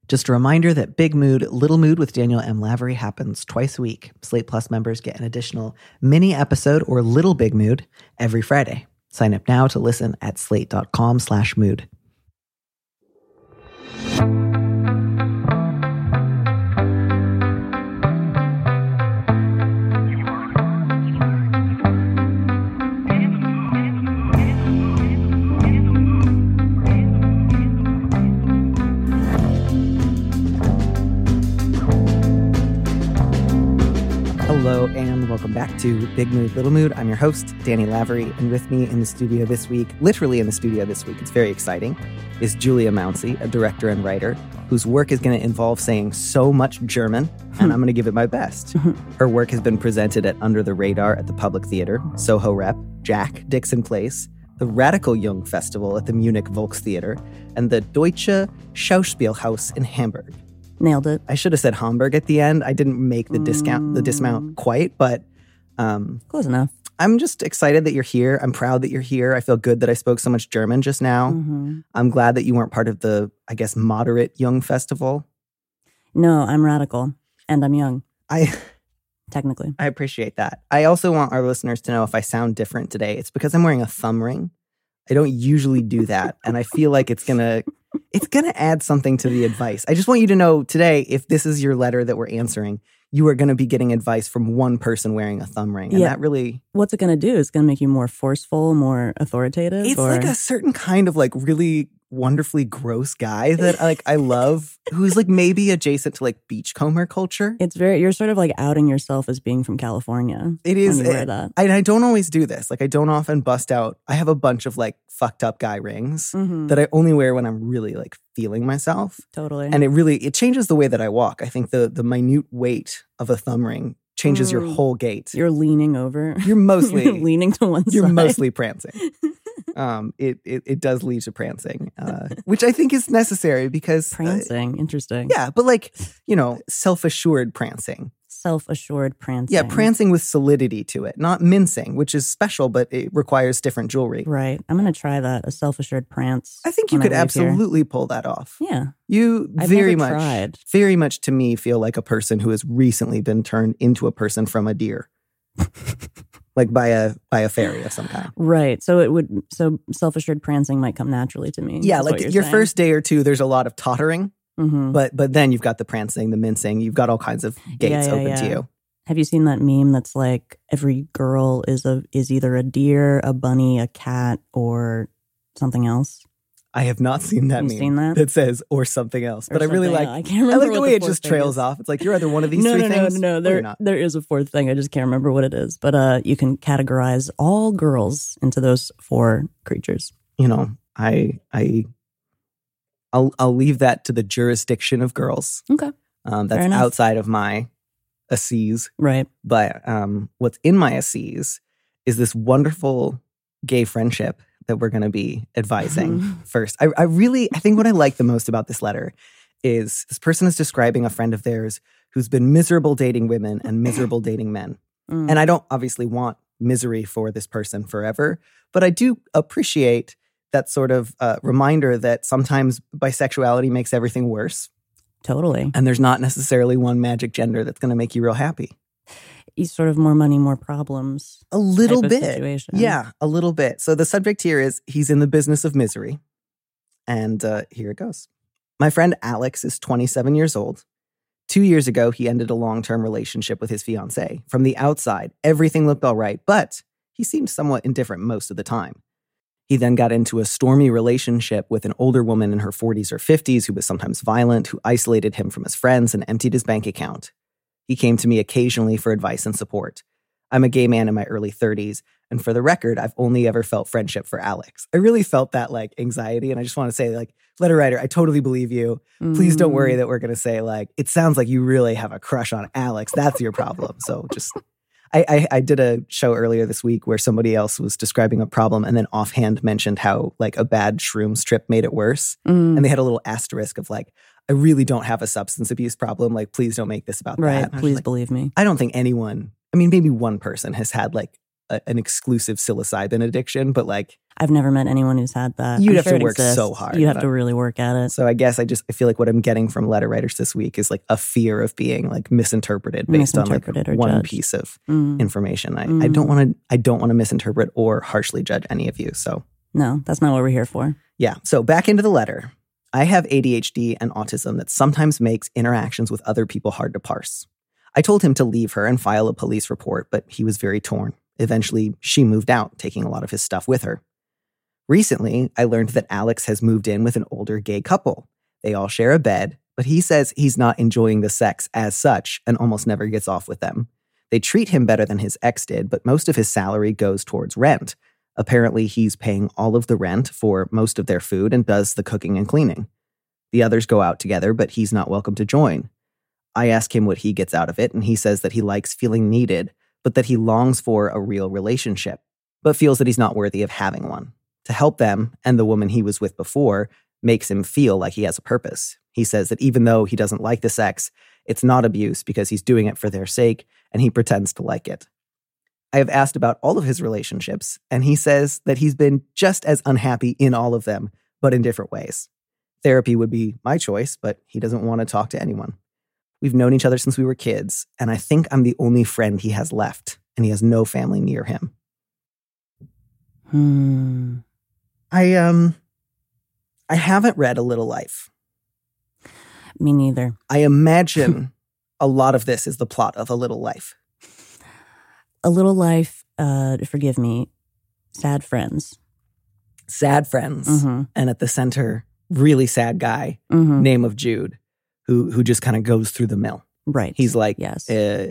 Just a reminder that Big Mood, Little Mood with Daniel M. Lavery happens twice a week. Slate Plus members get an additional mini episode or Little Big Mood every Friday. Sign up now to listen at slate.com/mood. Hello and welcome back to Big Mood, Little Mood. I'm your host, Danny Lavery, and with me in the studio this week, literally in the studio this week, it's very exciting, is Julia Mounsey, a director and writer whose work is going to involve saying so much German, and I'm going to give it my best. Her work has been presented at Under the Radar at the Public Theater, Soho Rep, Jack Dixon Place, the Radical Jung Festival at the Munich Volkstheater, and the Deutsche Schauspielhaus in Hamburg. Nailed it. I should have said Hamburg at the end. I didn't make the dismount quite, but close enough. I'm just excited that you're here. I'm proud that you're here. I feel good that I spoke so much German just now. I'm glad that you weren't part of the, I guess, moderate Jung Festival. No, I'm radical and I'm young. Technically. I appreciate that. I also want our listeners to know if I sound different today, it's because I'm wearing a thumb ring. I don't usually do that, and I feel like it's gonna add something to the advice. I just want you to know today, if this is your letter that we're answering, you are going to be getting advice from one person wearing a thumb ring. And that really... What's it going to do? It's going to make you more forceful, more authoritative? It's like a certain kind of like really wonderfully gross guy that I love, who's like maybe adjacent to like beachcomber culture. You're sort of like outing yourself as being from California. It is. When you wear that. I don't always do this. Like I don't often bust out. I have a bunch of like fucked up guy rings that I only wear when I'm really like feeling myself. Totally. And it changes the way that I walk. I think the minute weight of a thumb ring changes your whole gait. You're leaning over. You're mostly leaning to one side. You're mostly prancing. It does lead to prancing, which I think is necessary because prancing. Interesting. Yeah, but like, self-assured prancing. Self-assured prancing. Yeah, prancing with solidity to it, not mincing, which is special, but it requires different jewelry. Right. I'm going to try that, a self-assured prance. I think you could absolutely pull that off. Yeah. You I've very never much to me feel like a person who has recently been turned into a person from a deer. Like by a fairy of some kind. Right. So self-assured prancing might come naturally to me. Yeah, like your first day or two, there's a lot of tottering. Mm-hmm. But then you've got the prancing, the mincing, you've got all kinds of gates open to you. Have you seen that meme that's like every girl is either a deer, a bunny, a cat, or something else? I have not seen that meme. Seen that? That says or something else. But I really like I can't remember. I like the way it just trails off. It's like you're either one of these three things. No. There is a fourth thing. I just can't remember what it is. But you can categorize all girls into those four creatures. I'll leave that to the jurisdiction of girls. Okay. That's outside of my asses. Right. But what's in my asses is this wonderful gay friendship that we're going to be advising first. I think what I like the most about this letter is this person is describing a friend of theirs who's been miserable dating women and miserable dating men. And I don't obviously want misery for this person forever, but I do appreciate that sort of reminder that sometimes bisexuality makes everything worse. Totally. And there's not necessarily one magic gender that's going to make you real happy. He's sort of more money, more problems. A little bit. Situation. Yeah, a little bit. So the subject here is he's in the business of misery. And here it goes. My friend Alex is 27 years old. 2 years ago, he ended a long-term relationship with his fiancée. From the outside, everything looked all right, but he seemed somewhat indifferent most of the time. He then got into a stormy relationship with an older woman in her 40s or 50s who was sometimes violent, who isolated him from his friends and emptied his bank account. He came to me occasionally for advice and support. I'm a gay man in my early 30s, and for the record, I've only ever felt friendship for Alex. I really felt that like anxiety, and I just want to say, like, letter writer, I totally believe you. Please don't worry that we're going to say, like, it sounds like you really have a crush on Alex. That's your problem. So just... I did a show earlier this week where somebody else was describing a problem and then offhand mentioned how like a bad shrooms trip made it worse. And they had a little asterisk of like, I really don't have a substance abuse problem. Like, please don't make this about that. Right. Please believe me. I don't think anyone, I mean, maybe one person has had like an exclusive psilocybin addiction, but like I've never met anyone who's had that. you'd I'm have sure to it work exists. so hard. You have to really work at it. So I guess I feel like what I'm getting from letter writers this week is like a fear of being like misinterpreted based on like one judged. piece of information. I don't want to misinterpret or harshly judge any of you. So no, that's not what we're here for. yeah. So back into the letter. I have ADHD and autism that sometimes makes interactions with other people hard to parse. I told him to leave her and file a police report, but he was very torn. Eventually, she moved out, taking a lot of his stuff with her. Recently, I learned that Alex has moved in with an older gay couple. They all share a bed, but he says he's not enjoying the sex as such and almost never gets off with them. They treat him better than his ex did, but most of his salary goes towards rent. Apparently, he's paying all of the rent for most of their food and does the cooking and cleaning. The others go out together, but he's not welcome to join. I ask him what he gets out of it, and he says that he likes feeling needed, but that he longs for a real relationship, but feels that he's not worthy of having one. To help them, and the woman he was with before, makes him feel like he has a purpose. He says that even though he doesn't like the sex, it's not abuse because he's doing it for their sake, and he pretends to like it. I have asked about all of his relationships, and he says that he's been just as unhappy in all of them, but in different ways. Therapy would be my choice, but he doesn't want to talk to anyone. We've known each other since we were kids, and I think I'm the only friend he has left, and he has no family near him. I haven't read A Little Life. Me neither. I imagine a lot of this is the plot of A Little Life. A Little Life, forgive me, sad friends. Sad friends. Mm-hmm. And at the center, really sad guy, name of Jude, who just kind of goes through the mill. Right. He's like, yes.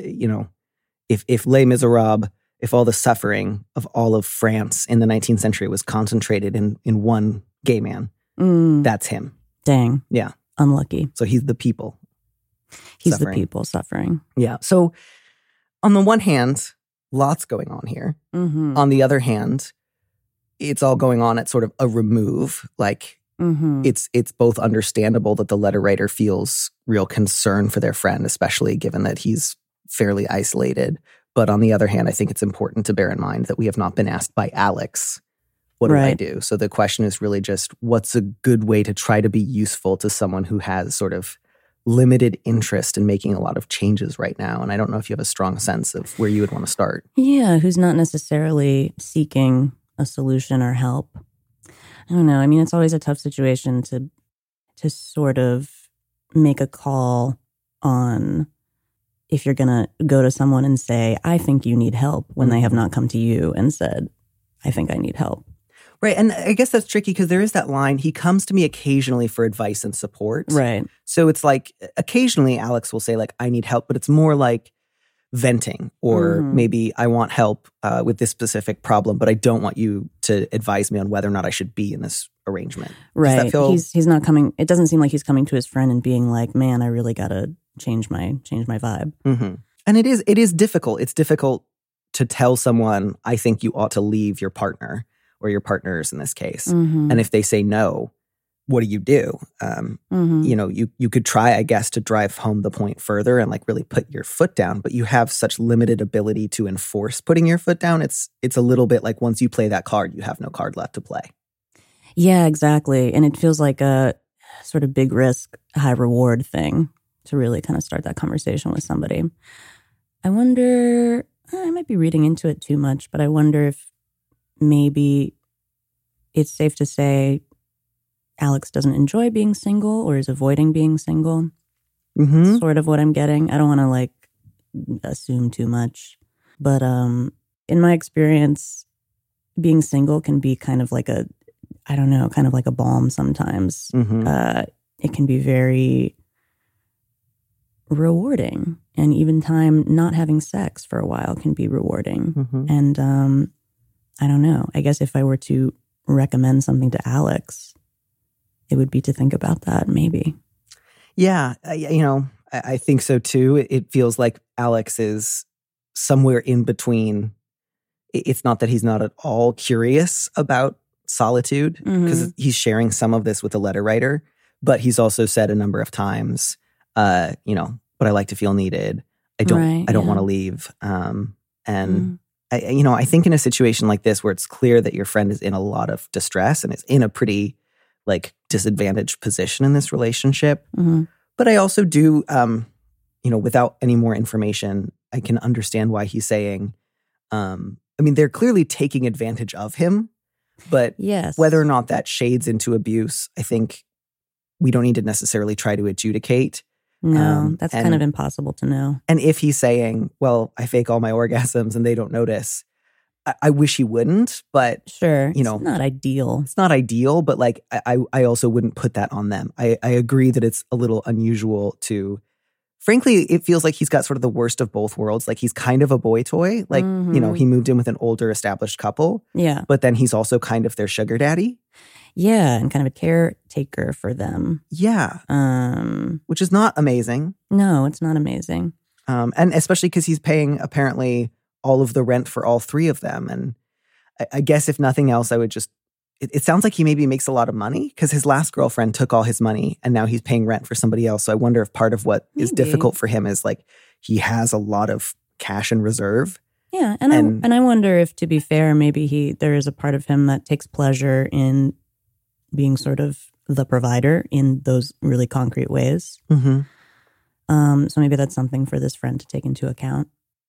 If Les Miserables, if all the suffering of all of France in the 19th century was concentrated in one gay man, that's him. Dang. Yeah. Unlucky. So he's the people. He's suffering. the people suffering. Yeah. So on the one hand, lots going on here. Mm-hmm. On the other hand, it's all going on at sort of a remove. Like it's both understandable that the letter writer feels real concern for their friend, especially given that he's fairly isolated. But on the other hand, I think it's important to bear in mind that we have not been asked by Alex, what do I do? So the question is really just, what's a good way to try to be useful to someone who has sort of limited interest in making a lot of changes right now? And I don't know if you have a strong sense of where you would want to start. Yeah, who's not necessarily seeking a solution or help. I don't know. I mean, it's always a tough situation to sort of make a call on if you're going to go to someone and say, I think you need help, when they have not come to you and said, I think I need help. Right. And I guess that's tricky because there is that line, he comes to me occasionally for advice and support. Right. So it's like occasionally Alex will say like, I need help, but it's more like venting or maybe I want help with this specific problem, but I don't want you to advise me on whether or not I should be in this arrangement. Right. Does that feel... He's not coming. It doesn't seem like he's coming to his friend and being like, man, I really got to change my vibe. Mm-hmm. And it is difficult. It's difficult to tell someone, I think you ought to leave your partner or your partners in this case. And if they say no, what do? You know, you could try, I guess, to drive home the point further and like really put your foot down, but you have such limited ability to enforce putting your foot down. It's a little bit like once you play that card, you have no card left to play. Yeah, exactly. And it feels like a sort of big risk, high reward thing to really kind of start that conversation with somebody. I wonder, I might be reading into it too much, but I wonder if maybe it's safe to say Alex doesn't enjoy being single or is avoiding being single. Sort of what I'm getting. I don't want to like assume too much, but in my experience, being single can be kind of like a balm sometimes. It can be very rewarding, and even time not having sex for a while can be rewarding. And I don't know. I guess if I were to recommend something to Alex, it would be to think about that, maybe. Yeah, I think so too. It feels like Alex is somewhere in between. It's not that he's not at all curious about solitude, because he's sharing some of this with the letter writer, but he's also said a number of times, but I like to feel needed. I don't want to leave. And I think in a situation like this where it's clear that your friend is in a lot of distress and is in a pretty like disadvantaged position in this relationship. Mm-hmm. But I also do, without any more information, I can understand why he's saying, they're clearly taking advantage of him, but yes. whether or not that shades into abuse, I think we don't need to necessarily try to adjudicate. No, that's kind of impossible to know. And if he's saying, well, I fake all my orgasms and they don't notice, I wish he wouldn't, but sure, it's not ideal. It's not ideal, but like I also wouldn't put that on them. I agree that it's a little unusual to, frankly, it feels like he's got sort of the worst of both worlds. Like he's kind of a boy toy. Like, he moved in with an older established couple. Yeah. But then he's also kind of their sugar daddy. Yeah, and kind of a caretaker for them. Yeah. Which is not amazing. No, it's not amazing. And especially because he's paying apparently all of the rent for all three of them. And I guess if nothing else, I would just, it sounds like he maybe makes a lot of money because his last girlfriend took all his money and now he's paying rent for somebody else. So I wonder if part of what is difficult for him is like he has a lot of cash in reserve. Yeah. And I wonder if, to be fair, maybe there is a part of him that takes pleasure in being sort of the provider in those really concrete ways. Mm-hmm. So maybe that's something for this friend to take into account.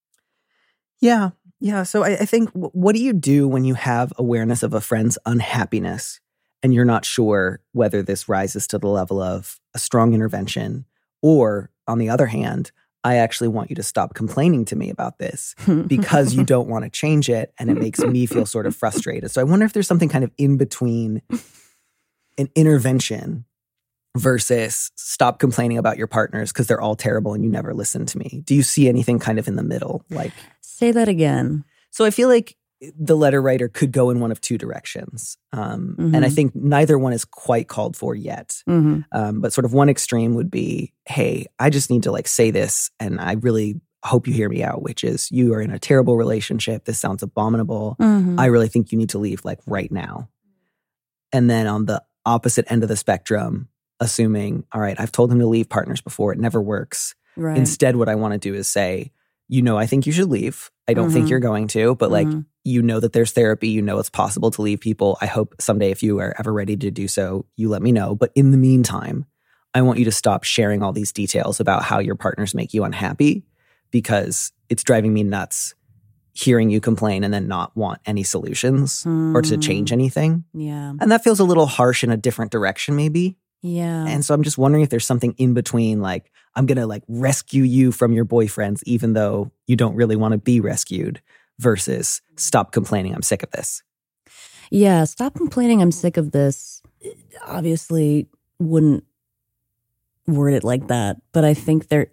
Yeah. Yeah. So I think, what do you do when you have awareness of a friend's unhappiness and you're not sure whether this rises to the level of a strong intervention or, on the other hand, I actually want you to stop complaining to me about this because you don't want to change it and it makes me feel sort of frustrated. So I wonder if there's something kind of in between an intervention versus stop complaining about your partners because they're all terrible and you never listen to me. Do you see anything kind of in the middle? Like, say that again. So I feel like the letter writer could go in one of two directions. And I think neither one is quite called for yet. But sort of one extreme would be, hey, I just need to like say this and I really hope you hear me out, which is you are in a terrible relationship. This sounds abominable. I really think you need to leave like right now. And then on the opposite end of the spectrum, assuming, all right, I've told him to leave partners before. It never works. Right. Instead, what I want to do is say, I think you should leave. I don't think you're going to, but like, that there's therapy. It's possible to leave people. I hope someday if you are ever ready to do so, you let me know. But in the meantime, I want you to stop sharing all these details about how your partners make you unhappy because it's driving me nuts hearing you complain and then not want any solutions or to change anything. Yeah. And that feels a little harsh in a different direction maybe. Yeah. And so I'm just wondering if there's something in between, like, I'm going to like rescue you from your boyfriends, even though you don't really want to be rescued, versus stop complaining. I'm sick of this. Yeah. Stop complaining. I'm sick of this. Obviously wouldn't word it like that, but I think there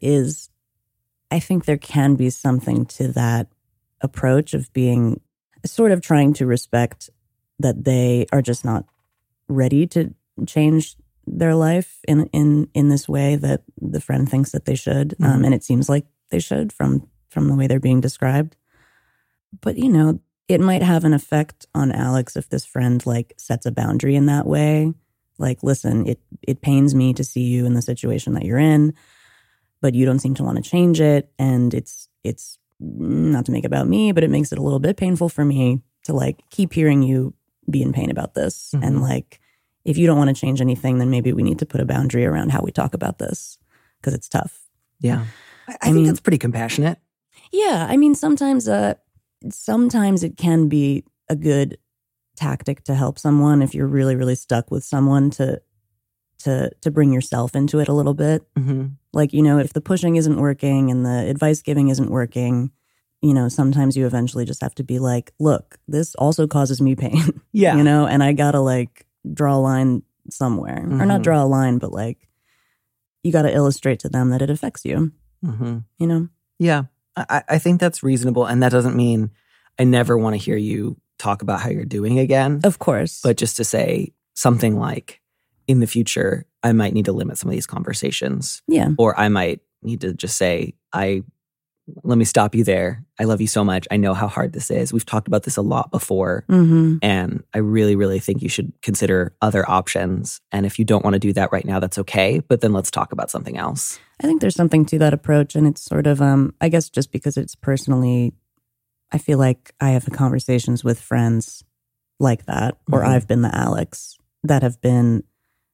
can be something to that approach of being sort of trying to respect that they are just not ready to change their life in this way that the friend thinks that they should. And it seems like they should from the way they're being described. But, it might have an effect on Alex if this friend like sets a boundary in that way. Like, listen, it pains me to see you in the situation that you're in, but you don't seem to want to change it. And it's not to make it about me, but it makes it a little bit painful for me to like keep hearing you be in pain about this. And like, if you don't want to change anything, then maybe we need to put a boundary around how we talk about this because it's tough. Yeah. I think that's pretty compassionate. Yeah. I mean, sometimes it can be a good tactic to help someone if you're really, really stuck with someone to bring yourself into it a little bit. Like, if the pushing isn't working and the advice giving isn't working, sometimes you eventually just have to be like, look, this also causes me pain. Yeah. And I gotta like draw a line somewhere or not draw a line, but like you got to illustrate to them that it affects you, Yeah, I think that's reasonable. And that doesn't mean I never want to hear you talk about how you're doing again. Of course. But just to say something like, in the future, I might need to limit some of these conversations. Yeah. Or I might need to just say, let me stop you there. I love you so much. I know how hard this is. We've talked about this a lot before. And I really, really think you should consider other options. And if you don't want to do that right now, that's okay. But then let's talk about something else. I think there's something to that approach. And it's sort of, I guess just because it's personally I feel like I have conversations with friends like that, or I've been the Alex, that have been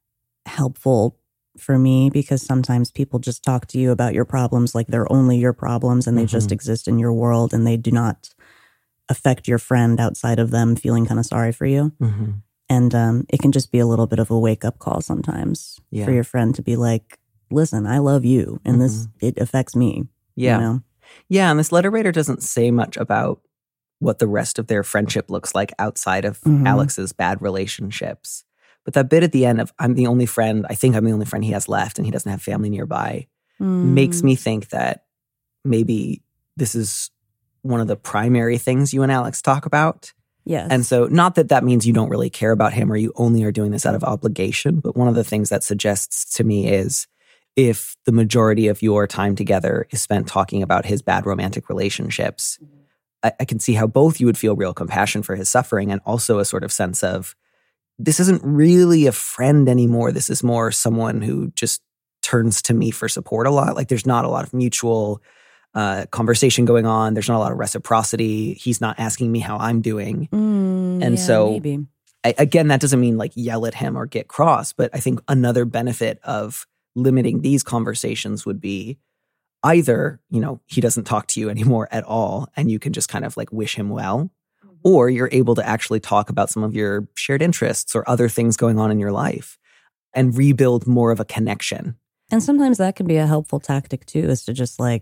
helpful for me, because sometimes people just talk to you about your problems like they're only your problems and they just exist in your world and they do not affect your friend outside of them feeling kind of sorry for you. And it can just be a little bit of a wake-up call sometimes for your friend to be like, listen, I love you and it affects me. Yeah. You know? Yeah, and this letter writer doesn't say much about what the rest of their friendship looks like outside of Alex's bad relationships. But that bit at the end of, I think I'm the only friend he has left and he doesn't have family nearby, makes me think that maybe this is one of the primary things you and Alex talk about. Yes. And so not that that means you don't really care about him or you only are doing this out of obligation, but one of the things that suggests to me is if the majority of your time together is spent talking about his bad romantic relationships, I can see how both you would feel real compassion for his suffering and also a sort of sense of, this isn't really a friend anymore. This is more someone who just turns to me for support a lot. Like there's not a lot of mutual conversation going on. There's not a lot of reciprocity. He's not asking me how I'm doing. Maybe. Again, that doesn't mean like yell at him or get cross, but I think another benefit of limiting these conversations would be either, he doesn't talk to you anymore at all and you can just kind of like wish him well, or you're able to actually talk about some of your shared interests or other things going on in your life and rebuild more of a connection. And sometimes that can be a helpful tactic too, is to just like,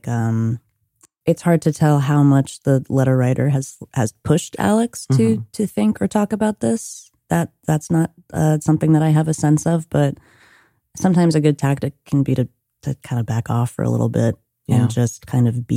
it's hard to tell how much the letter writer has pushed Alex to think or talk about this. That's not something that I have a sense of, but sometimes a good tactic can be to kind of back off for a little bit and just kind of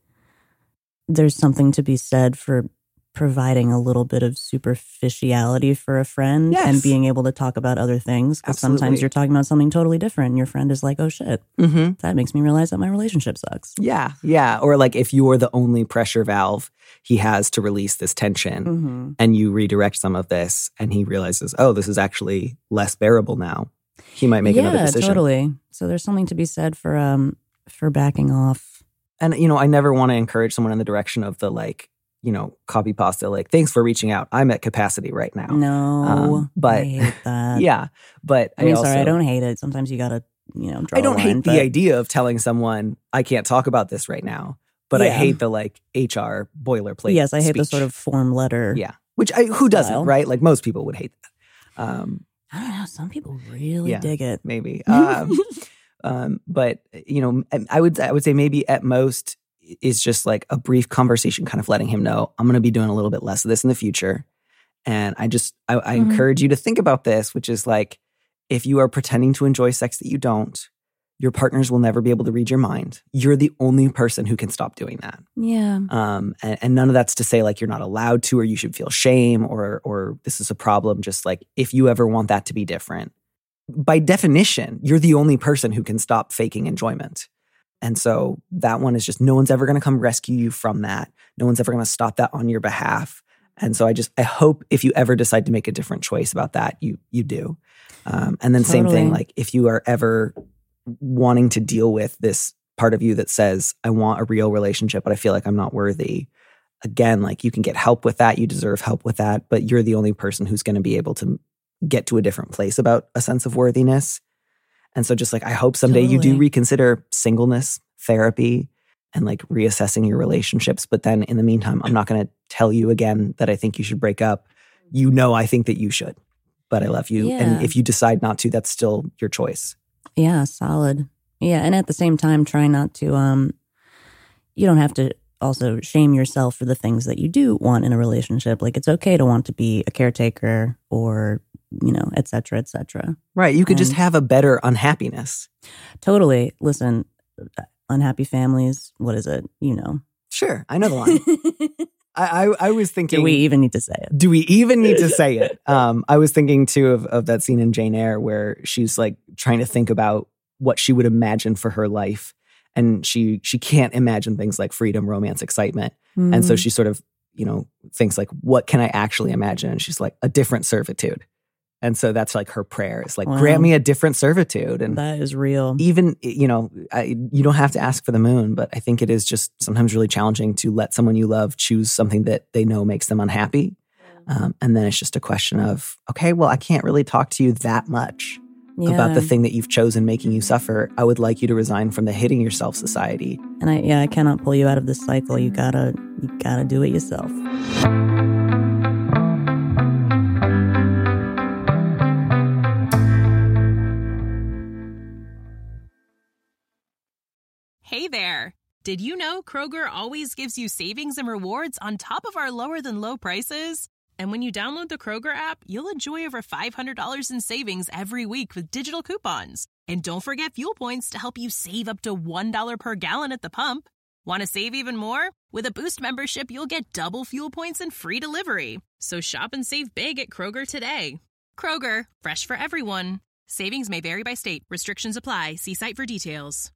there's something to be said for providing a little bit of superficiality for a friend and being able to talk about other things. Because sometimes you're talking about something totally different and your friend is like, oh shit, that makes me realize that my relationship sucks. Yeah. Or like if you're the only pressure valve he has to release this tension and you redirect some of this and he realizes, oh, this is actually less bearable now, he might make another decision. Yeah, totally. So there's something to be said for backing off. And, I never want to encourage someone in the direction of the like, copy pasta, like, thanks for reaching out. I'm at capacity right now. No, but I hate that. Yeah, but I don't hate it. Sometimes you gotta, draw I don't a line, hate the idea of telling someone, I can't talk about this right now. But I hate the like HR boilerplate. Yes, I hate speech. the sort of form letter. Yeah, which who doesn't, right? Like most people would hate that. I don't know. Some people really dig it. Maybe. But I would say maybe at most is just like a brief conversation, kind of letting him know I'm going to be doing a little bit less of this in the future, and I encourage you to think about this, which is like if you are pretending to enjoy sex that you don't, your partners will never be able to read your mind. You're the only person who can stop doing that. Yeah. And none of that's to say like you're not allowed to, or you should feel shame, or this is a problem. Just like if you ever want that to be different, by definition, you're the only person who can stop faking enjoyment. And so that one is just no one's ever going to come rescue you from that. No one's ever going to stop that on your behalf. And so I hope if you ever decide to make a different choice about that, you do. And then same thing, like if you are ever wanting to deal with this part of you that says, I want a real relationship, but I feel like I'm not worthy. Again, like you can get help with that. You deserve help with that, but you're the only person who's going to be able to get to a different place about a sense of worthiness. And so just like, I hope someday you do reconsider singleness, therapy, and like reassessing your relationships. But then in the meantime, I'm not going to tell you again that I think you should break up. I think that you should, but I love you. Yeah. And if you decide not to, that's still your choice. Yeah, solid. Yeah, and at the same time, try not to, you don't have to also shame yourself for the things that you do want in a relationship. Like it's okay to want to be a caretaker or, et cetera, et cetera. Right. You could just have a better unhappiness. Totally. Listen, unhappy families, what is it? Sure. I know the line. I was thinking... Do we even need to say it? Do we even need to say it? I was thinking, too, of that scene in Jane Eyre where she's like trying to think about what she would imagine for her life. And she can't imagine things like freedom, romance, excitement. Mm. And so she sort of, thinks like, what can I actually imagine? And she's like, a different servitude. And so that's like her prayer. It's like, Wow. grant me a different servitude. And That is real. even, you don't have to ask for the moon, but I think it is just sometimes really challenging to let someone you love choose something that they know makes them unhappy. And then it's just a question of, okay, well, I can't really talk to you that much about the thing that you've chosen making you suffer. I would like you to resign from the hitting yourself society. And I cannot pull you out of this cycle. You gotta do it yourself. Hey there! Did you know Kroger always gives you savings and rewards on top of our lower-than-low prices? And when you download the Kroger app, you'll enjoy over $500 in savings every week with digital coupons. And don't forget fuel points to help you save up to $1 per gallon at the pump. Want to save even more? With a Boost membership, you'll get double fuel points and free delivery. So shop and save big at Kroger today. Kroger, fresh for everyone. Savings may vary by state. Restrictions apply. See site for details.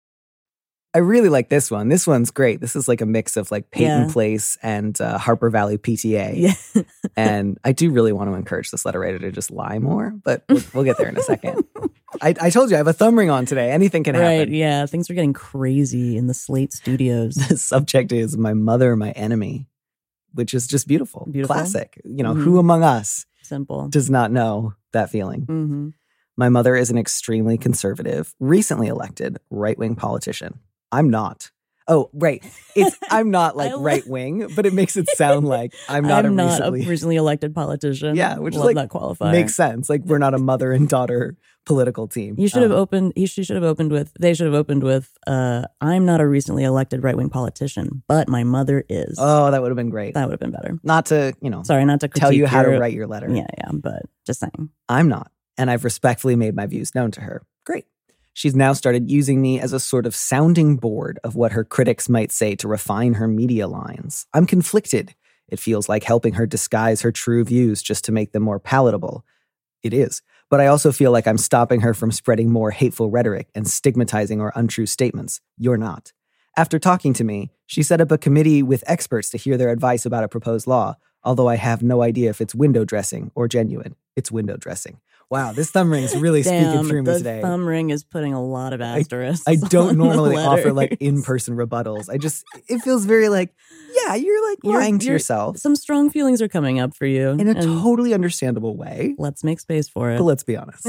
I really like this one. This one's great. This is like a mix of like Peyton Place and Harper Valley PTA. Yeah. And I do really want to encourage this letter writer to just lie more, but we'll get there in a second. I told you I have a thumb ring on today. Anything can happen. Right, yeah. Things are getting crazy in the Slate studios. The subject is My Mother, My Enemy, which is just beautiful. Classic. Who among us Simple. does not know that feeling? Mm-hmm. My mother is an extremely conservative, recently elected right-wing politician. I'm not. Oh, right. I'm not like right-wing, but it makes it sound like I'm not a recently elected politician. Yeah, which Love is like that qualifier. Makes sense. Like we're not a mother and daughter political team. You should have opened. They should have opened with. I'm not a recently elected right-wing politician, but my mother is. Oh, that would have been great. That would have been better. Not to, Sorry, not to tell you how to write your letter. Yeah, but just saying. I'm not, and I've respectfully made my views known to her. Great. She's now started using me as a sort of sounding board of what her critics might say to refine her media lines. I'm conflicted. It feels like helping her disguise her true views just to make them more palatable. It is. But I also feel like I'm stopping her from spreading more hateful rhetoric and stigmatizing or untrue statements. You're not. After talking to me, she set up a committee with experts to hear their advice about a proposed law, although I have no idea if it's window dressing or genuine. It's window dressing. Wow, this thumb ring is really speaking through me today. The thumb ring is putting a lot of asterisks. I don't normally offer like in-person rebuttals. It feels very like, yeah, you're like lying to yourself. Some strong feelings are coming up for you. In a totally understandable way. Let's make space for it. But let's be honest.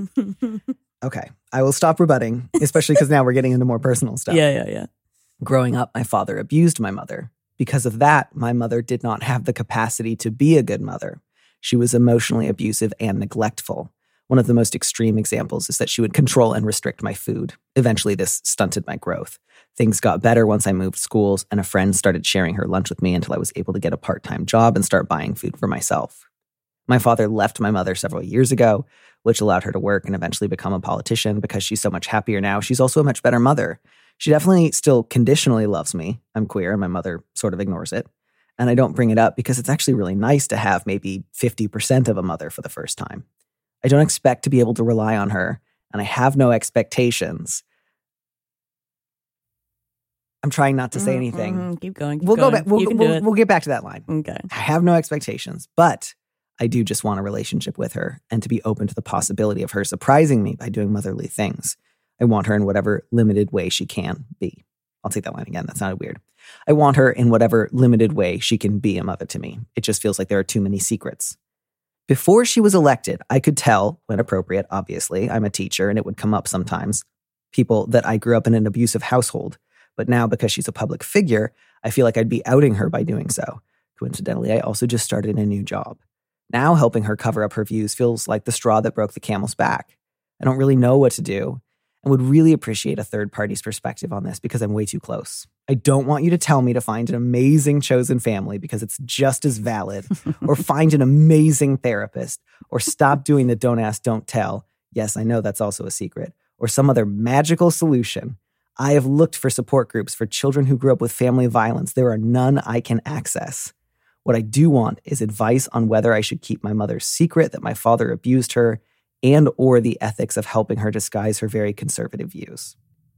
Okay, I will stop rebutting, especially because now we're getting into more personal stuff. Yeah. Growing up, my father abused my mother. Because of that, my mother did not have the capacity to be a good mother. She was emotionally abusive and neglectful. One of the most extreme examples is that she would control and restrict my food. Eventually, this stunted my growth. Things got better once I moved schools, and a friend started sharing her lunch with me until I was able to get a part-time job and start buying food for myself. My father left my mother several years ago, which allowed her to work and eventually become a politician because she's so much happier now. She's also a much better mother. She definitely still conditionally loves me. I'm queer, and my mother sort of ignores it. And I don't bring it up because it's actually really nice to have maybe 50% of a mother for the first time. I don't expect to be able to rely on her, and I have no expectations. I'm trying not to say anything. Keep going. We'll go back. We'll get back to that line. Okay. I have no expectations, but I do just want a relationship with her and to be open to the possibility of her surprising me by doing motherly things. I want her in whatever limited way she can be. I'll take that line again. That sounded weird. I want her in whatever limited way she can be a mother to me. It just feels like there are too many secrets. Before she was elected, I could tell, when appropriate, obviously, I'm a teacher and it would come up sometimes, people that I grew up in an abusive household. But now, because she's a public figure, I feel like I'd be outing her by doing so. Coincidentally, I also just started a new job. Now helping her cover up her views feels like the straw that broke the camel's back. I don't really know what to do and would really appreciate a third party's perspective on this because I'm way too close. I don't want you to tell me to find an amazing chosen family because it's just as valid, or find an amazing therapist, or stop doing the don't ask, don't tell. Yes, I know that's also a secret, or some other magical solution. I have looked for support groups for children who grew up with family violence. There are none I can access. What I do want is advice on whether I should keep my mother's secret that my father abused her, and or the ethics of helping her disguise her very conservative views.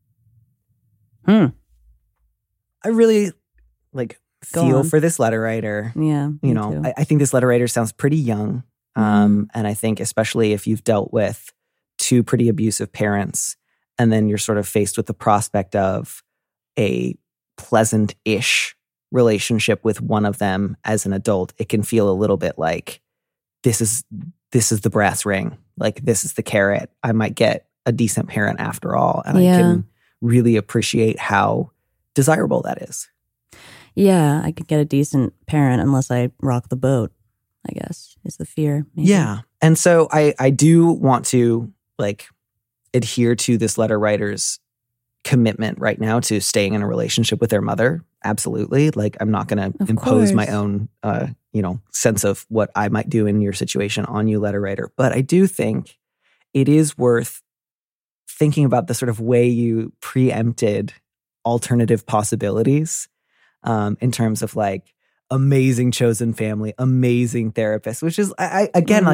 I really feel for this letter writer. Yeah. I think this letter writer sounds pretty young. And I think especially if you've dealt with two pretty abusive parents, and then you're sort of faced with the prospect of a pleasant-ish relationship with one of them as an adult, it can feel a little bit like this is the brass ring. Like, this is the carrot. I might get a decent parent after all. And I can really appreciate how desirable that is. Yeah, I could get a decent parent unless I rock the boat, I guess, is the fear. Maybe. Yeah. And so I do want to adhere to this letter writer's commitment right now to staying in a relationship with their mother. Absolutely. I'm not going to impose my own, sense of what I might do in your situation on you, letter writer. But I do think it is worth thinking about the sort of way you preempted alternative possibilities in terms of amazing chosen family, amazing therapist, which is, I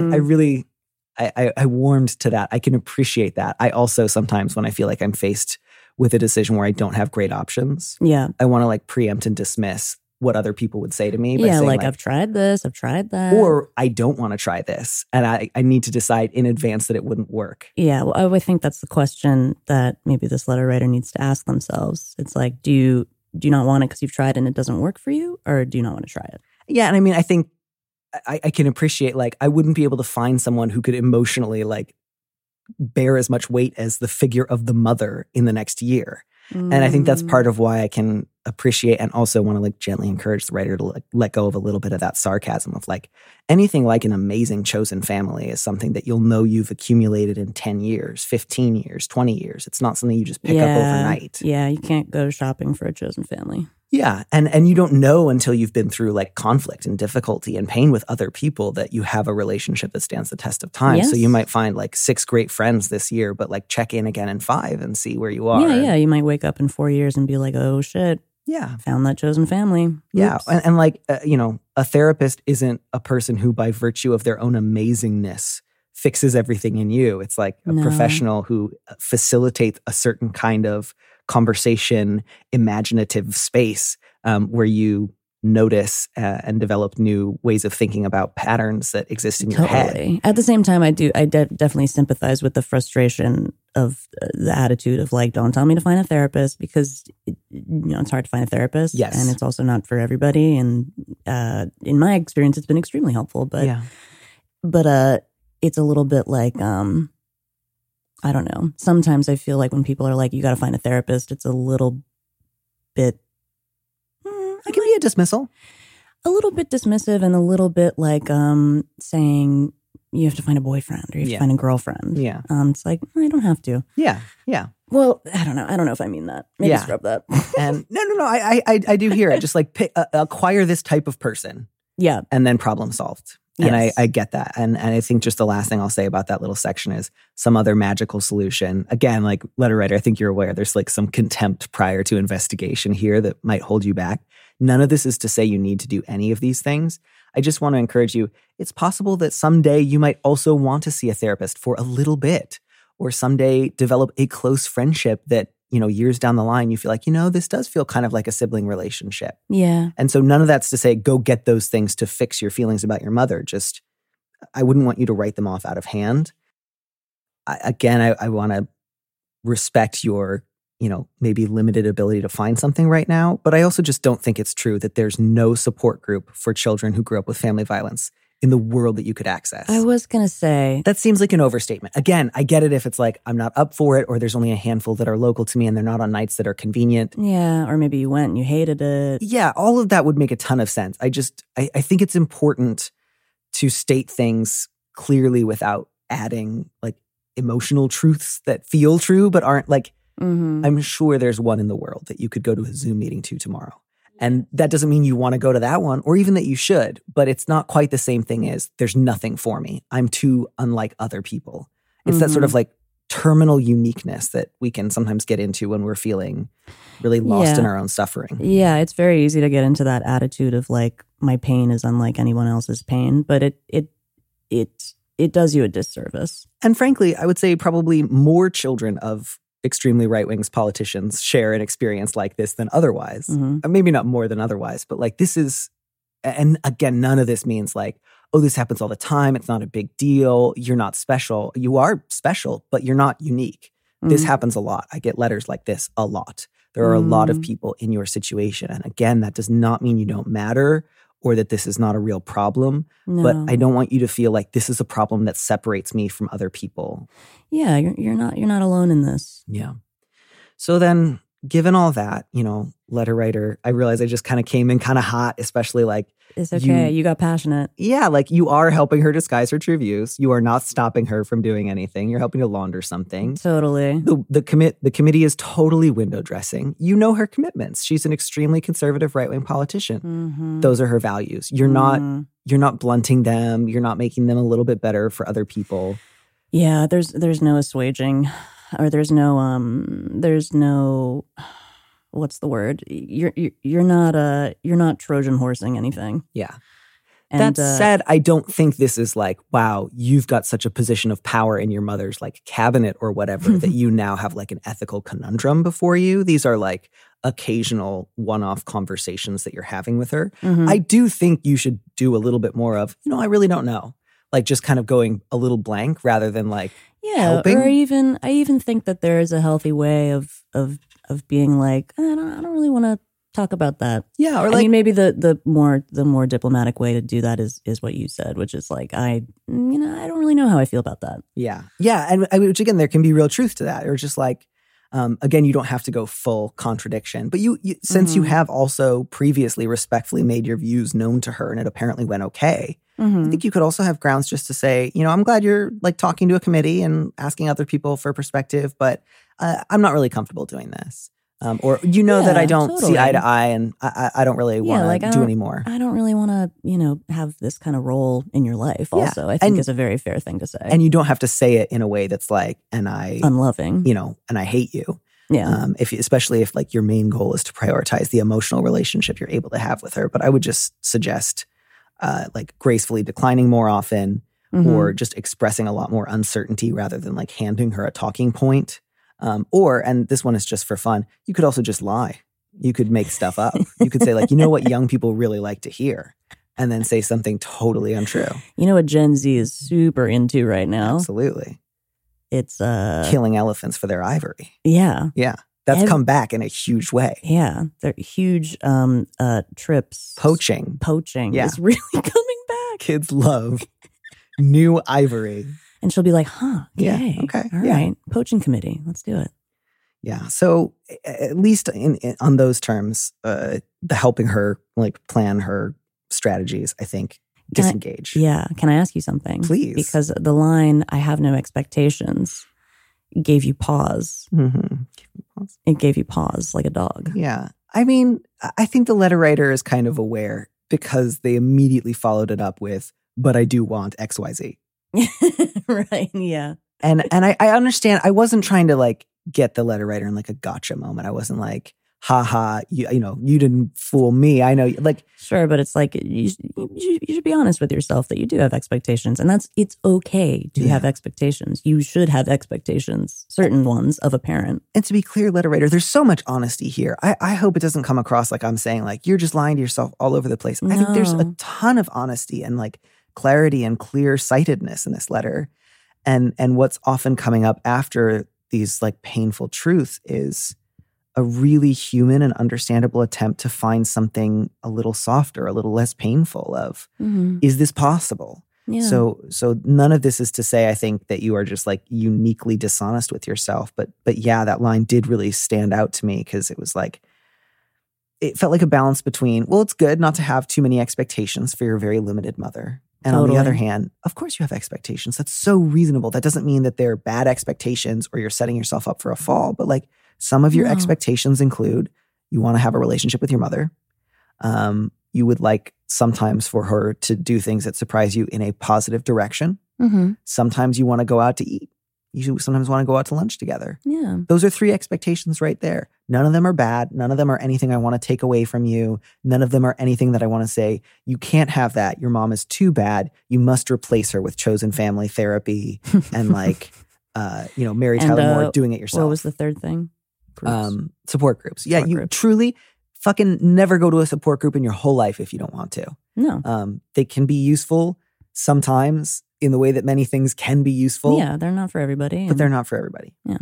warmed to that. I can appreciate that. I also sometimes, when I feel like I'm faced with a decision where I don't have great options, I want to preempt and dismiss what other people would say to me. By saying, I've tried this, I've tried that. Or I don't want to try this. And I need to decide in advance that it wouldn't work. Yeah, well, I think that's the question that maybe this letter writer needs to ask themselves. It's do you not want it because you've tried and it doesn't work for you? Or do you not want to try it? Yeah, and I mean, I think I can appreciate, I wouldn't be able to find someone who could emotionally, bear as much weight as the figure of the mother in the next year. And I think that's part of why I can appreciate and also want to gently encourage the writer to let go of a little bit of that sarcasm of anything like an amazing chosen family is something that you'll know you've accumulated in 10 years, 15 years, 20 years. It's not something you just pick up overnight. Yeah, you can't go shopping for a chosen family. Yeah, and you don't know until you've been through conflict and difficulty and pain with other people that you have a relationship that stands the test of time. Yes. So you might find 6 great friends this year, but check in again in 5 and see where you are. Yeah, you might wake up in 4 years and be like, oh shit, found that chosen family. Oops. Yeah, and a therapist isn't a person who by virtue of their own amazingness fixes everything in you. It's a professional who facilitates a certain kind of conversation, imaginative space where you notice and develop new ways of thinking about patterns that exist in your head. At the same time, I definitely sympathize with the frustration of the attitude of don't tell me to find a therapist because it's hard to find a therapist. Yes. And it's also not for everybody. And in my experience, it's been extremely helpful. But it's a little bit I don't know. Sometimes I feel when people are you got to find a therapist, it's a little bit. It can be a dismissal. A little bit dismissive and a little bit saying you have to find a boyfriend or you have to find a girlfriend. Yeah. It's I don't have to. Yeah. Yeah. Well, I don't know. I don't know if I mean that. Maybe scrub that. And no. I do hear it. Just acquire this type of person. Yeah. And then problem solved. And yes. I get that. And I think just the last thing I'll say about that little section is some other magical solution. Again, letter writer, I think you're aware there's some contempt prior to investigation here that might hold you back. None of this is to say you need to do any of these things. I just want to encourage you. It's possible that someday you might also want to see a therapist for a little bit, or someday develop a close friendship that, years down the line, you feel this does feel kind of like a sibling relationship. Yeah. And so none of that's to say, go get those things to fix your feelings about your mother. Just, I wouldn't want you to write them off out of hand. I want to respect your, maybe limited ability to find something right now. But I also just don't think it's true that there's no support group for children who grew up with family violence in the world that you could access. I was going to say. That seems like an overstatement. Again, I get it if it's I'm not up for it, or there's only a handful that are local to me and they're not on nights that are convenient. Yeah, or maybe you went and you hated it. Yeah, all of that would make a ton of sense. I think it's important to state things clearly without adding emotional truths that feel true but aren't I'm sure there's one in the world that you could go to a Zoom meeting to tomorrow. And that doesn't mean you want to go to that one or even that you should, but it's not quite the same thing as there's nothing for me. I'm too unlike other people. It's that sort of terminal uniqueness that we can sometimes get into when we're feeling really lost in our own suffering. Yeah, it's very easy to get into that attitude of my pain is unlike anyone else's pain, but it does you a disservice. And frankly, I would say probably more children of extremely right-wing politicians share an experience like this than otherwise. Maybe not more than otherwise, but this is, and again, none of this means oh, this happens all the time. It's not a big deal. You're not special. You are special, but you're not unique. This happens a lot. I get letters like this a lot. There are a lot of people in your situation. And again, that does not mean you don't matter or that this is not a real problem. No. But I don't want you to feel like this is a problem that separates me from other people. Yeah, you're not alone in this. Yeah. So then, given all that, letter writer, I realize I just kind of came in kind of hot, especially like, It's okay. You got passionate. yeah, like you are helping her disguise her true views. You are not stopping her from doing anything. You're helping to launder something. Totally. The committee is totally window dressing. You know her commitments. She's an extremely conservative right-wing politician. Those are her values. You're not blunting them. You're not making them a little bit better for other people. Yeah, there's no assuaging, or there's no what's the word? You're not Trojan horsing anything. Yeah. And, that said, I don't think this is like, wow, you've got such a position of power in your mother's like cabinet or whatever that you now have like an ethical conundrum before you. These are like occasional one-off conversations that you're having with her. I do think you should do a little bit more of, I really don't know. Like just kind of going a little blank rather than like helping. Or I even think that there is a healthy way of being like, I don't really want to talk about that. Yeah, or I mean, maybe the more diplomatic way to do that is what you said, which is like, I don't really know how I feel about that. Yeah, and which again, there can be real truth to that, or just like, again, you don't have to go full contradiction, but you since you have also previously respectfully made your views known to her, and it apparently went okay. I think you could also have grounds just to say, I'm glad you're like talking to a committee and asking other people for perspective, but I'm not really comfortable doing this. Or that I don't see eye to eye, and I don't really want to do anymore. I don't really want to, have this kind of role in your life. Also, I think is a very fair thing to say. And you don't have to say it in a way that's like, unloving, and I hate you. Yeah. Especially if like your main goal is to prioritize the emotional relationship you're able to have with her. But I would just suggest like gracefully declining more often, or just expressing a lot more uncertainty rather than like handing her a talking point. And this one is just for fun, you could also just lie. You could make stuff up. You could say like, what young people really like to hear, and then say something totally untrue. You know what Gen Z is super into right now? Absolutely. It's killing elephants for their ivory. Yeah. Yeah. That's come back in a huge way. Yeah. They're huge trips. Poaching is really coming back. Kids love new ivory. And she'll be like, okay. Yeah, okay. All right. Poaching committee. Let's do it. Yeah. So at least on those terms, the helping her like plan her strategies, I think, disengage. Can I ask you something? Please. Because the line, I have no expectations, gave you pause. It gave you pause like a dog. Yeah. I mean, I think the letter writer is kind of aware because they immediately followed it up with, but I do want XYZ. Right. Yeah. And I understand. I wasn't trying to like get the letter writer in like a gotcha moment. I wasn't like, haha, you didn't fool me. I know, like, sure, but it's like you should be honest with yourself that you do have expectations, and it's okay to have expectations. You should have expectations, certain ones of a parent. And to be clear, letter writer, there's so much honesty here. I hope it doesn't come across like I'm saying like you're just lying to yourself all over the place. I think there's a ton of honesty and like clarity and clear-sightedness in this letter. And what's often coming up after these like painful truths is a really human and understandable attempt to find something a little softer, a little less painful of, is this possible? Yeah. So none of this is to say, I think, that you are just like uniquely dishonest with yourself. But yeah, that line did really stand out to me because it was like, it felt like a balance between, well, it's good not to have too many expectations for your very limited mother. And on the other hand, of course you have expectations. That's so reasonable. That doesn't mean that they're bad expectations or you're setting yourself up for a fall. But like some of your expectations include you want to have a relationship with your mother. You would like sometimes for her to do things that surprise you in a positive direction. Sometimes you want to go out to eat. You sometimes want to go out to lunch together. Yeah. Those are 3 expectations right there. None of them are bad. None of them are anything I want to take away from you. None of them are anything that I want to say, you can't have that. Your mom is too bad. You must replace her with chosen family therapy and like, Mary Tyler Moore doing it yourself. What was the third thing? Support groups. Yeah, you truly fucking never go to a support group in your whole life if you don't want to. No. They can be useful sometimes in the way that many things can be useful. Yeah, they're not for everybody. But they're not for everybody. Yeah.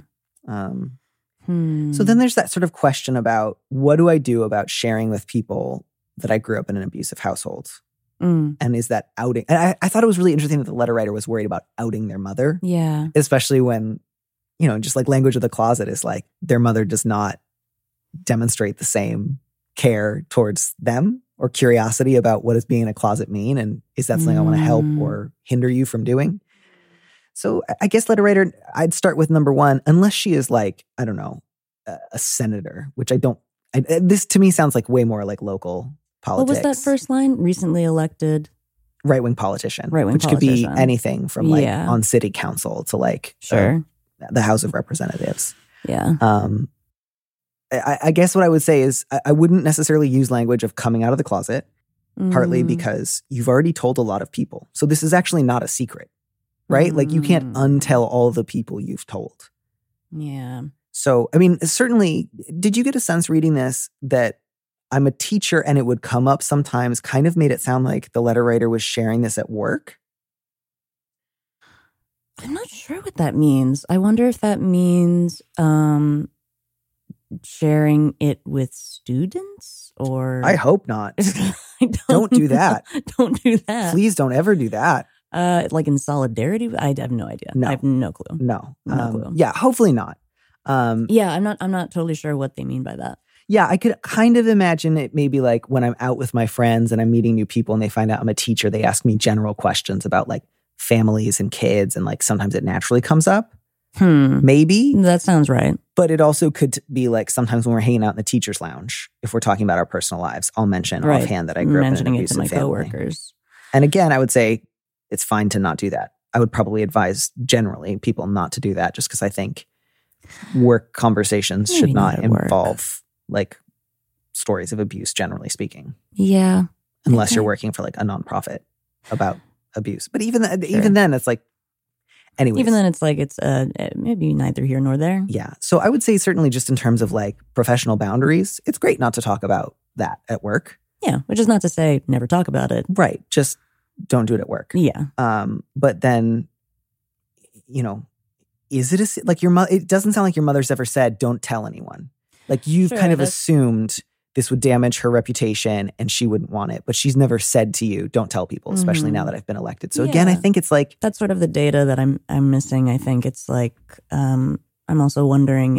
So then there's that sort of question about what do I do about sharing with people that I grew up in an abusive household? And is that outing? And I thought it was really interesting that the letter writer was worried about outing their mother. Yeah. Especially when, just like language of the closet is like their mother does not demonstrate the same care towards them or curiosity about what does being in a closet mean? And is that something I want to help or hinder you from doing? So I guess letter writer, I'd start with number one, unless she is like, I don't know, a senator, which this to me sounds like way more like local politics. What was that first line? Recently elected right-wing politician. Right-wing which politician. Could be anything from like on city council to like the House of Representatives. Yeah. I guess what I would say is I wouldn't necessarily use language of coming out of the closet, partly because you've already told a lot of people. So this is actually not a secret, right? Like you can't untell all the people you've told. Yeah. So, I mean, certainly, did you get a sense reading this that I'm a teacher and it would come up sometimes kind of made it sound like the letter writer was sharing this at work? I'm not sure what that means. I wonder if that means sharing it with students or... I hope not. Don't do that. Don't do that. Please don't ever do that. Like in solidarity? I have no idea. No. I have no clue. No. No clue. Yeah, hopefully not. Yeah, I'm not totally sure what they mean by that. Yeah, I could kind of imagine it maybe like when I'm out with my friends and I'm meeting new people and they find out I'm a teacher, they ask me general questions about like families and kids and like sometimes it naturally comes up. Maybe. That sounds right. But it also could be like sometimes when we're hanging out in the teacher's lounge, if we're talking about our personal lives, I'll mention offhand that I grew up in an abusive family. Mentioning it to my coworkers. And again, I would say it's fine to not do that. I would probably advise generally people not to do that just because I think work conversations should not involve like stories of abuse, generally speaking. Yeah. Unless you're working for like a nonprofit about abuse. But even then, it's like, anyways. Even then, it's like it's maybe neither here nor there. Yeah. So I would say certainly just in terms of like professional boundaries, it's great not to talk about that at work. Yeah. Which is not to say never talk about it. Right. Just don't do it at work. Yeah. But then, is it like your mother? It doesn't sound like your mother's ever said, don't tell anyone. Like you've kind of assumed this would damage her reputation and she wouldn't want it. But she's never said to you, don't tell people, especially now that I've been elected. So again, I think it's like... That's sort of the data that I'm missing. I think it's like, I'm also wondering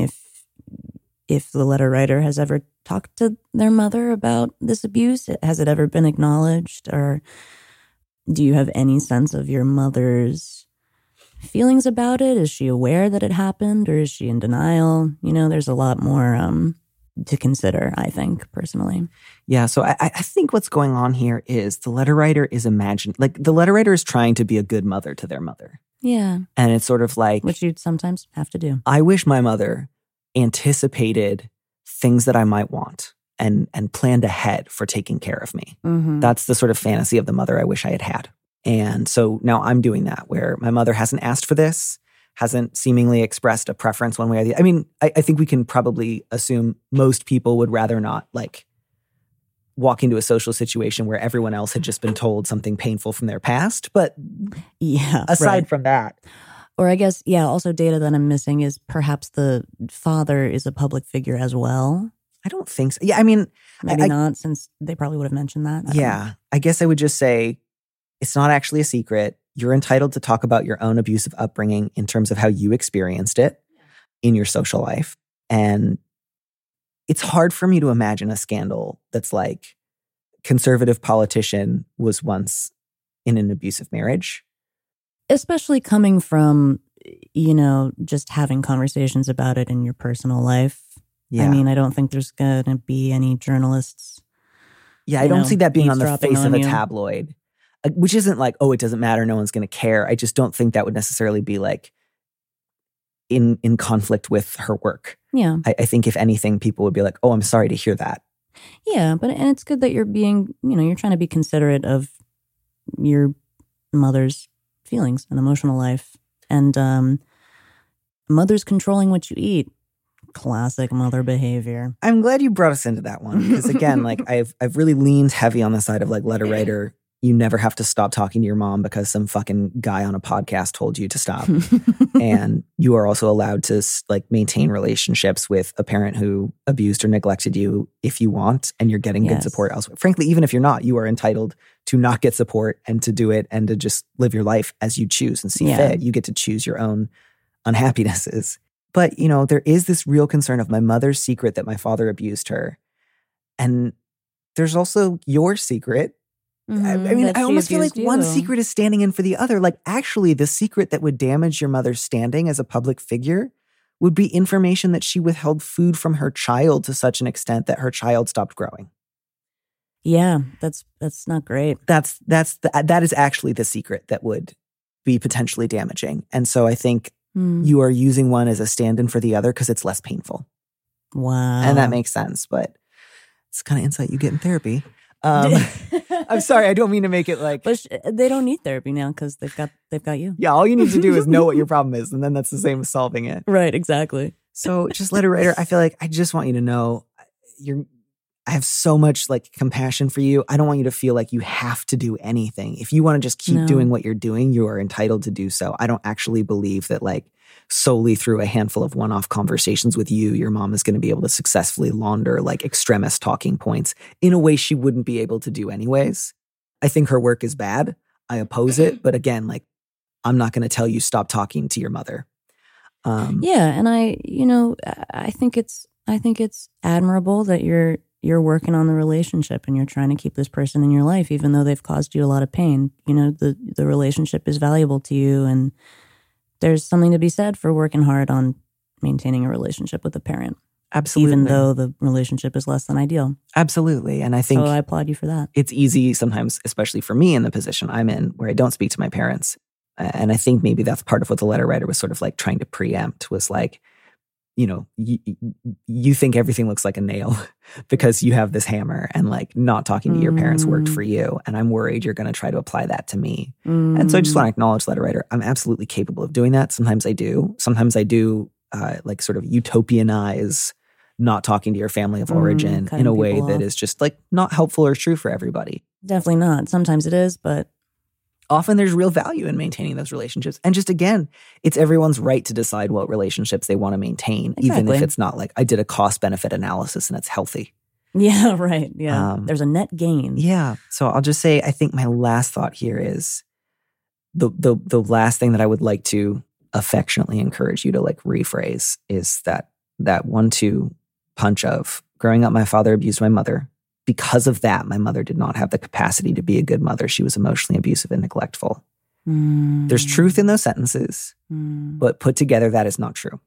if the letter writer has ever talked to their mother about this abuse. Has it ever been acknowledged? Or do you have any sense of your mother's feelings about it? Is she aware that it happened or is she in denial? There's a lot more to consider, I think, personally. Yeah, so I think what's going on here is the letter writer is the letter writer is trying to be a good mother to their mother. Yeah. And it's sort of like... Which you'd sometimes have to do. I wish my mother anticipated things that I might want and planned ahead for taking care of me. Mm-hmm. That's the sort of fantasy of the mother I wish I had had. And so now I'm doing that where my mother hasn't asked for this, hasn't seemingly expressed a preference one way or the other. I mean, I think we can probably assume most people would rather not like walk into a social situation where everyone else had just been told something painful from their past. But aside from that. Or I guess, also data that I'm missing is perhaps the father is a public figure as well. I don't think so. Yeah, I mean. Maybe not, since they probably would have mentioned that. I guess I would just say it's not actually a secret. You're entitled to talk about your own abusive upbringing in terms of how you experienced it in your social life. And it's hard for me to imagine a scandal that's like conservative politician was once in an abusive marriage. Especially coming from, just having conversations about it in your personal life. Yeah. I mean, I don't think there's going to be any journalists. Yeah, I don't see that being on the face of a tabloid. Which isn't like, it doesn't matter, no one's going to care. I just don't think that would necessarily be like in conflict with her work. Yeah. I think if anything, people would be like, I'm sorry to hear that. Yeah, and it's good that you're being, you're trying to be considerate of your mother's feelings and emotional life. And mother's controlling what you eat. Classic mother behavior. I'm glad you brought us into that one because again, like I've really leaned heavy on the side of like letter writer you never have to stop talking to your mom because some fucking guy on a podcast told you to stop. And you are also allowed to like maintain relationships with a parent who abused or neglected you if you want, and you're getting good support elsewhere. Frankly, even if you're not, you are entitled to not get support and to do it and to just live your life as you choose and see fit. You get to choose your own unhappinesses. But, you know, there is this real concern of my mother's secret that my father abused her. And there's also your secret. I mean, I almost feel like one secret is standing in for the other. Like, actually, the secret that would damage your mother's standing as a public figure would be information that she withheld food from her child to such an extent that her child stopped growing. Yeah, that's not great. That is actually the secret that would be potentially damaging. And so I think you are using one as a stand-in for the other because it's less painful. Wow. And that makes sense, but it's the kind of insight you get in therapy. I'm sorry, I don't mean to make it like... But they don't need therapy now because they've got you. Yeah, all you need to do is know what your problem is, and then that's the same as solving it. Right, exactly. So just letter writer, I feel like I just want you to know I have so much like compassion for you. I don't want you to feel like you have to do anything. If you want to just keep doing what you're doing, you are entitled to do so. I don't actually believe that like solely through a handful of one-off conversations with you, your mom is going to be able to successfully launder like extremist talking points in a way she wouldn't be able to do anyways. I think her work is bad. I oppose it. But again, like, I'm not going to tell you stop talking to your mother. Yeah. And I think it's admirable that you're working on the relationship and you're trying to keep this person in your life, even though they've caused you a lot of pain. You know, the relationship is valuable to you, and there's something to be said for working hard on maintaining a relationship with a parent. Absolutely. Even though the relationship is less than ideal. Absolutely. And I think... So I applaud you for that. It's easy sometimes, especially for me in the position I'm in, where I don't speak to my parents. And I think maybe that's part of what the letter writer was sort of like trying to preempt, was like, you know, you think everything looks like a nail because you have this hammer, and like not talking to your parents worked for you. And I'm worried you're going to try to apply that to me. And so I just want to acknowledge, letter writer, I'm absolutely capable of doing that. Sometimes I do. Sometimes I do like sort of utopianize not talking to your family of origin in a way that is just like not helpful or true for everybody. Definitely not. Sometimes it is, but often there's real value in maintaining those relationships. And just again, it's everyone's right to decide what relationships they want to maintain, even if it's not like I did a cost-benefit analysis and it's healthy. Yeah, right. Yeah. There's a net gain. Yeah. So I'll just say, I think my last thought here is the last thing that I would like to affectionately encourage you to like rephrase is that 1-2 punch of growing up, my father abused my mother. Because of that, my mother did not have the capacity to be a good mother. She was emotionally abusive and neglectful. There's truth in those sentences, but put together, that is not true.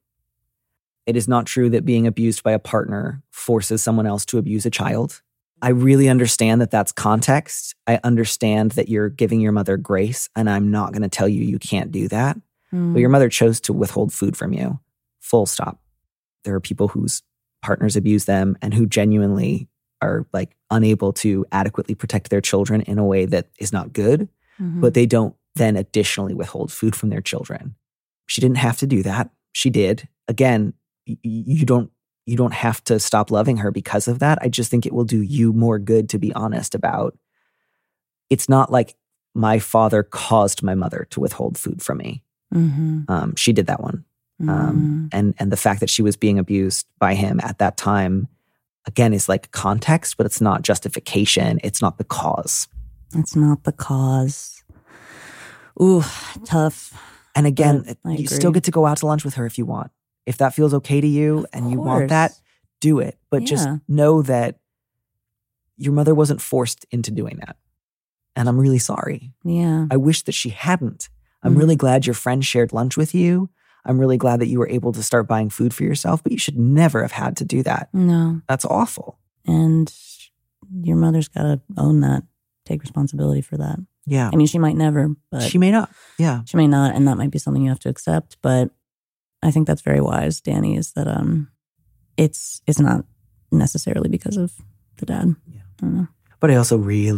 It is not true that being abused by a partner forces someone else to abuse a child. I really understand that that's context. I understand that you're giving your mother grace, and I'm not going to tell you can't do that. But your mother chose to withhold food from you. Full stop. There are people whose partners abuse them and who genuinely are like unable to adequately protect their children in a way that is not good, but they don't then additionally withhold food from their children. She didn't have to do that. She did. Again, you don't have to stop loving her because of that. I just think it will do you more good to be honest about, it's not like my father caused my mother to withhold food from me. She did that one. And the fact that she was being abused by him at that time, again, is like context, but it's not justification. It's not the cause. It's not the cause. Ooh, tough. And again, you still get to go out to lunch with her if you want. If that feels okay to you and you want that, do it. But just know that your mother wasn't forced into doing that. And I'm really sorry. Yeah. I wish that she hadn't. I'm really glad your friend shared lunch with you. I'm really glad that you were able to start buying food for yourself, but you should never have had to do that. No. That's awful. And your mother's got to own that, take responsibility for that. Yeah. I mean, she might never, but... She may not. Yeah. She may not, and that might be something you have to accept, but I think that's very wise, Danny, is that it's not necessarily because of the dad. Yeah. I don't know. But I also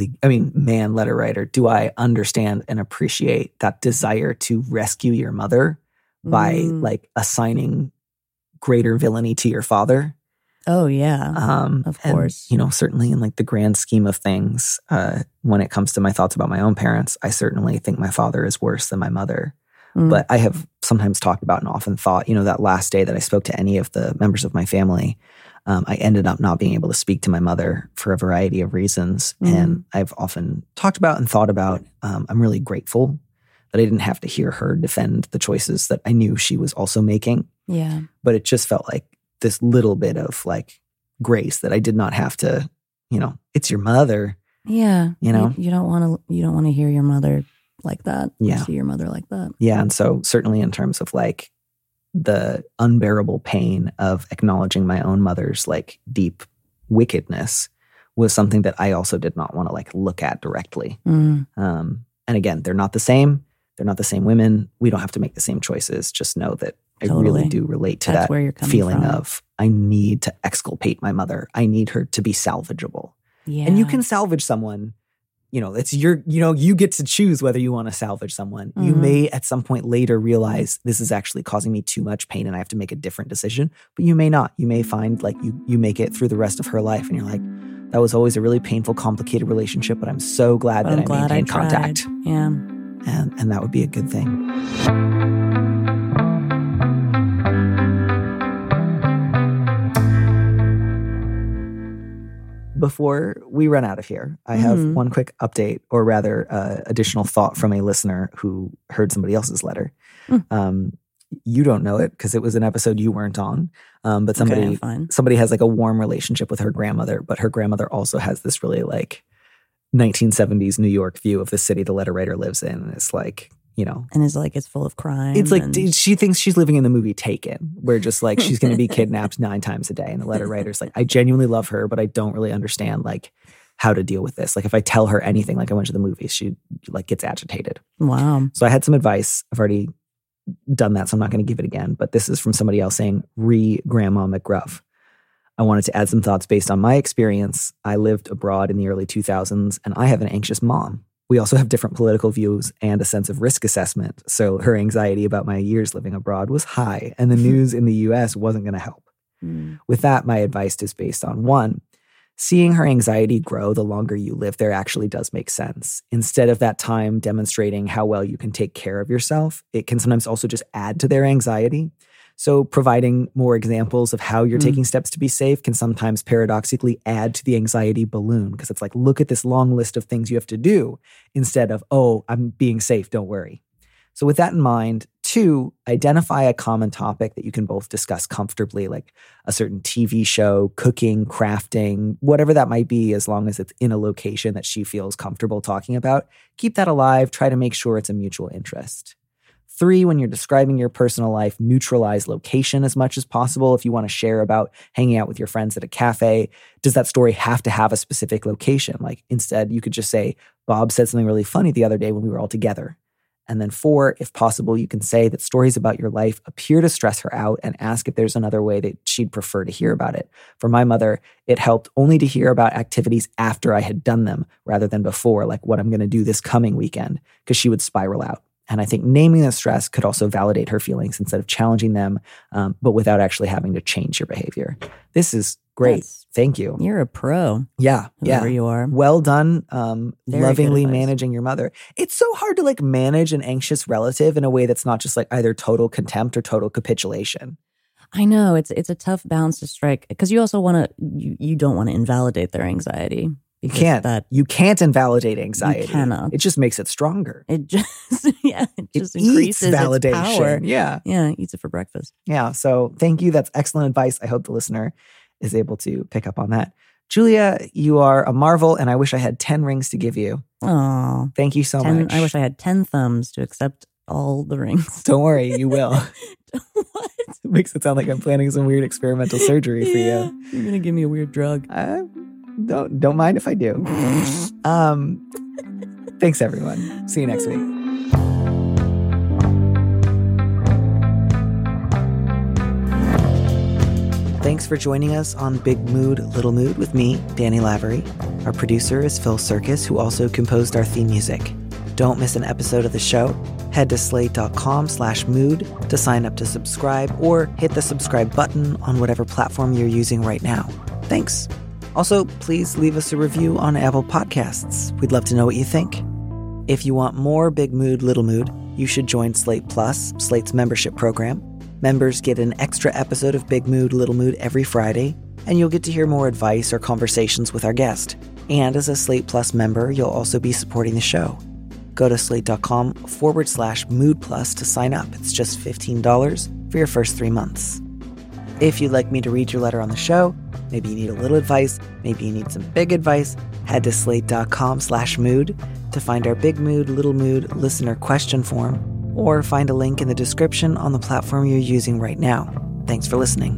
man, letter writer, do I understand and appreciate that desire to rescue your mother by like assigning greater villainy to your father? Oh, yeah. Of course. And, certainly in like the grand scheme of things, when it comes to my thoughts about my own parents, I certainly think my father is worse than my mother. But I have sometimes talked about and often thought, that last day that I spoke to any of the members of my family, I ended up not being able to speak to my mother for a variety of reasons. And I've often talked about and thought about, I'm really grateful that I didn't have to hear her defend the choices that I knew she was also making. Yeah. But it just felt like this little bit of like grace that I did not have to, it's your mother. Yeah. You don't want to hear your mother like that. Yeah. See your mother like that. Yeah. And so certainly in terms of like the unbearable pain of acknowledging my own mother's like deep wickedness was something that I also did not want to like look at directly. And again, they're not the same. They're not the same women. We don't have to make the same choices. Just know that I really do relate to That's that where you're coming feeling from. of I need to exculpate my mother. I need her to be salvageable. Yeah. And you can salvage someone. It's you get to choose whether you want to salvage someone. You may at some point later realize this is actually causing me too much pain and I have to make a different decision, but you may not. You may find like you make it through the rest of her life and you're like, that was always a really painful, complicated relationship, but I'm so glad that I maintained contact. Yeah. And that would be a good thing. Before we run out of here, I have one quick update, or rather additional thought from a listener who heard somebody else's letter. You don't know it because it was an episode you weren't on, but somebody has like a warm relationship with her grandmother, but her grandmother also has this really like 1970s New York view of the city the letter writer lives in. And it's like, and it's like it's full of crime. It's like she thinks she's living in the movie Taken, where just like she's going to be kidnapped 9 times a day. And the letter writer's like, I genuinely love her, but I don't really understand like how to deal with this. Like if I tell her anything, like I went to the movies, she like gets agitated. Wow. So I had some advice. I've already done that, so I'm not going to give it again. But this is from somebody else saying, Grandma McGruff. I wanted to add some thoughts based on my experience. I lived abroad in the early 2000s, and I have an anxious mom. We also have different political views and a sense of risk assessment. So her anxiety about my years living abroad was high, and the news in the US wasn't going to help. With that, my advice is based on 1, seeing her anxiety grow the longer you live there actually does make sense. Instead of that time demonstrating how well you can take care of yourself, it can sometimes also just add to their anxiety. So providing more examples of how you're taking steps to be safe can sometimes paradoxically add to the anxiety balloon, because it's like, look at this long list of things you have to do instead of, oh, I'm being safe, don't worry. So with that in mind, 2, identify a common topic that you can both discuss comfortably, like a certain TV show, cooking, crafting, whatever that might be, as long as it's in a location that she feels comfortable talking about. Keep that alive. Try to make sure it's a mutual interest. 3, when you're describing your personal life, neutralize location as much as possible. If you want to share about hanging out with your friends at a cafe, does that story have to have a specific location? Like instead, you could just say, Bob said something really funny the other day when we were all together. And then 4, if possible, you can say that stories about your life appear to stress her out and ask if there's another way that she'd prefer to hear about it. For my mother, it helped only to hear about activities after I had done them rather than before, like what I'm going to do this coming weekend, because she would spiral out. And I think naming the stress could also validate her feelings instead of challenging them, but without actually having to change your behavior. This is great. Thank you. You're a pro. Yeah. Whoever you are. Well done. Lovingly advice. managing your mother. It's so hard to like manage an anxious relative in a way that's not just like either total contempt or total capitulation. I know it's a tough balance to strike, because you also want to, you don't want to invalidate their anxiety. You can't invalidate anxiety. You cannot. It just makes it stronger. It just increases eats validation. Its power. Yeah. It eats it for breakfast. Yeah. So thank you. That's excellent advice. I hope the listener is able to pick up on that. Julia, you are a marvel, and I wish I had 10 rings to give you. Oh, thank you so much. I wish I had 10 thumbs to accept all the rings. Don't worry, you will. What? It makes it sound like I'm planning some weird experimental surgery for you. You're gonna give me a weird drug. Don't mind if I do. Thanks, everyone. See you next week. Thanks for joining us on Big Mood, Little Mood with me, Danny Lavery. Our producer is Phil Serkis, who also composed our theme music. Don't miss an episode of the show. Head to slate.com/mood to sign up to subscribe or hit the subscribe button on whatever platform you're using right now. Thanks. Also, please leave us a review on Apple Podcasts. We'd love to know what you think. If you want more Big Mood, Little Mood, you should join Slate Plus, Slate's membership program. Members get an extra episode of Big Mood, Little Mood every Friday, and you'll get to hear more advice or conversations with our guest. And as a Slate Plus member, you'll also be supporting the show. Go to slate.com/mood plus to sign up. It's just $15 for your first 3 months. If you'd like me to read your letter on the show, maybe you need a little advice, maybe you need some big advice, head to slate.com/mood to find our Big Mood, Little Mood listener question form, or find a link in the description on the platform you're using right now. Thanks for listening.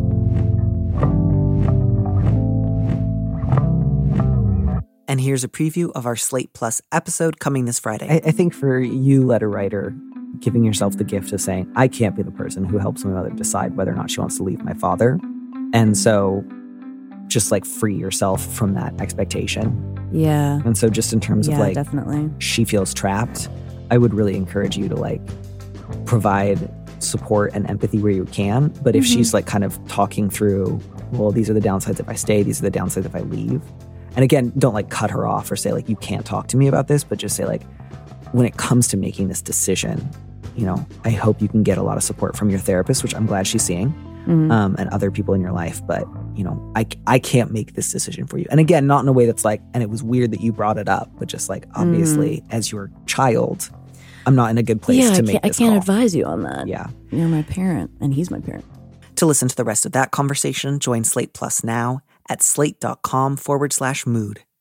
And here's a preview of our Slate Plus episode coming this Friday. I think for you, letter writer, giving yourself the gift of saying, I can't be the person who helps my mother decide whether or not she wants to leave my father. And so just like free yourself from that expectation. Yeah. And so just in terms of like, definitely. She feels trapped, I would really encourage you to like provide support and empathy where you can. But if she's like kind of talking through, well, these are the downsides if I stay, these are the downsides if I leave. And again, don't like cut her off or say like, you can't talk to me about this, but just say like, when it comes to making this decision, you know, I hope you can get a lot of support from your therapist, which I'm glad she's seeing, and other people in your life. But, you know, I can't make this decision for you. And again, not in a way that's like, and it was weird that you brought it up, but just like, obviously, as your child, I'm not in a good place to make this I can't call. advise you on that. Yeah. You're my parent, and he's my parent. To listen to the rest of that conversation, join Slate Plus now at slate.com/mood.